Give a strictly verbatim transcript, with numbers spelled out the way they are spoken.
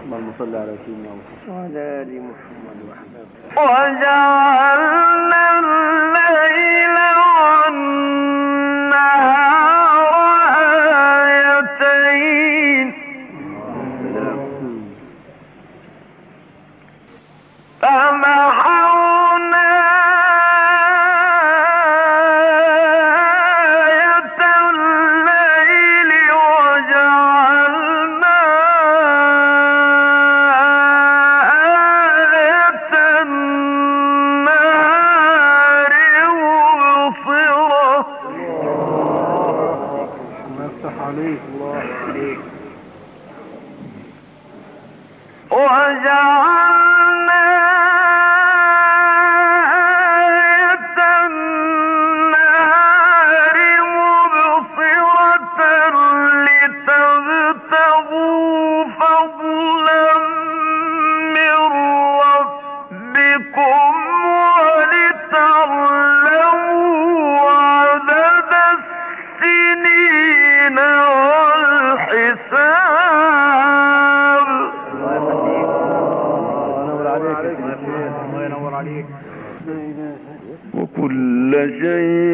اللهم صل على سيدنا محمد وعلى آل محمد وحده. وجعلنا الليل والنهار آيتين فمحونا آية الليل وجعلنا آية النهار مبصرة. الله يفتح عليك. الله عليك. وجعلنا آية النهار مبصرة لتبتغوا فضلا من ربكم ولتعلموا عدد السنين والحساب. الله ينور عليك. وكل شيء